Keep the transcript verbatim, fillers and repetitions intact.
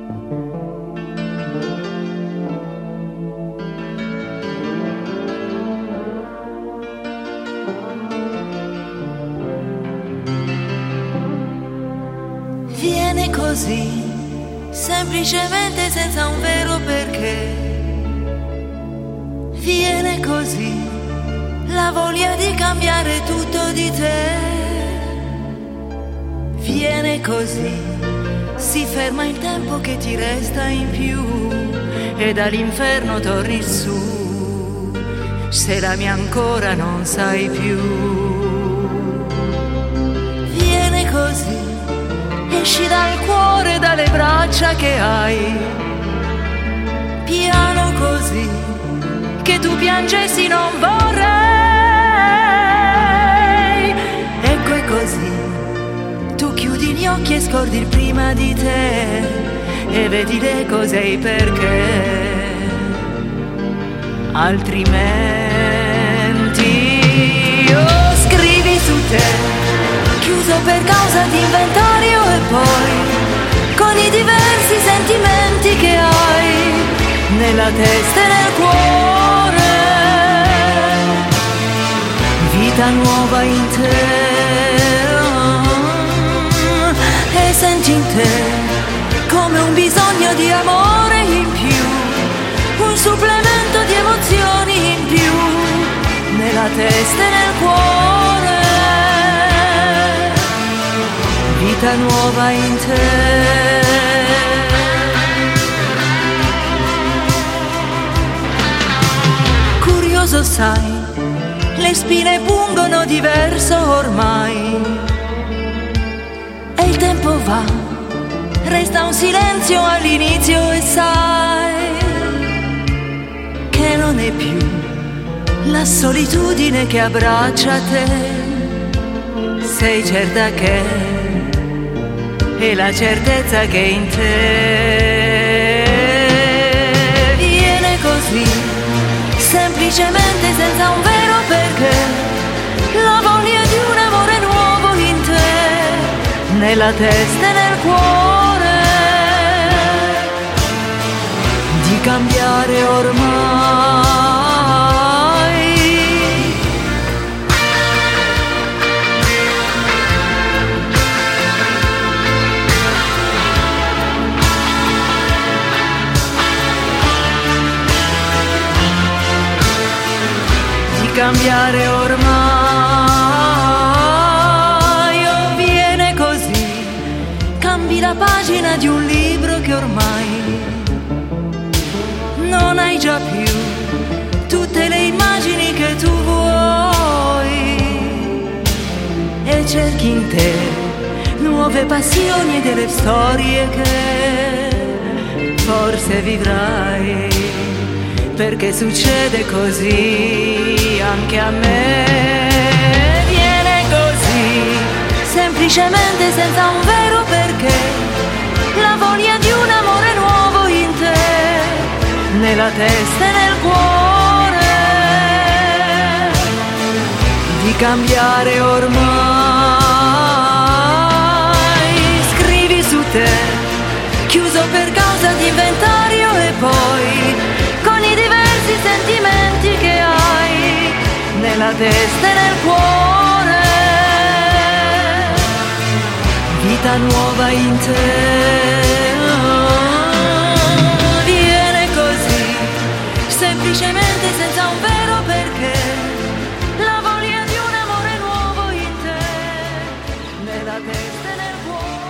Viene così, semplicemente senza un vero perché. Viene così, la voglia di cambiare tutto di te. Viene così, si ferma il tempo che ti resta in più e dall'inferno torni su, se l'ami ancora non sai più. Viene così, esci dal cuore, dalle braccia che hai, piano così, che tu piangessi non vorrei. Ecco è così, tu chiudi gli occhi e scordi il prima di te e vedi le cose e i perché. Altrimenti oh, scrivi su te, chiuso per causa di inventario e poi con i diversi sentimenti che hai nella testa e nel cuore. Vita nuova in te e senti in te come un bisogno di amore in più, un supplemento di emozioni in più nella testa e nel cuore. Vita nuova in te. Curioso sai, le spine pungono diverso ormai e il tempo va, resta un silenzio all'inizio e sai che non è più la solitudine che abbraccia te. Sei certa che è la certezza che in te viene così, semplicemente senza un vero perché, la voglia di un amore nuovo in te, nella testa e nel cuore, di cambiare ormai. Cambiare ormai, oh, viene così, cambi la pagina di un libro che ormai non hai già più tutte le immagini che tu vuoi e cerchi in te nuove passioni e delle storie che forse vivrai, perché succede così anche a me. Viene così, semplicemente senza un vero perché, la voglia di un amore nuovo in te, nella testa e nel cuore, di cambiare ormai. Scrivi su te, chiuso per causa di inventario e poi con i diversi sentimenti che hai nella testa e nel cuore. Vita nuova in te. Viene così, semplicemente senza un vero perché, la voglia di un amore nuovo in te, nella testa e nel cuore.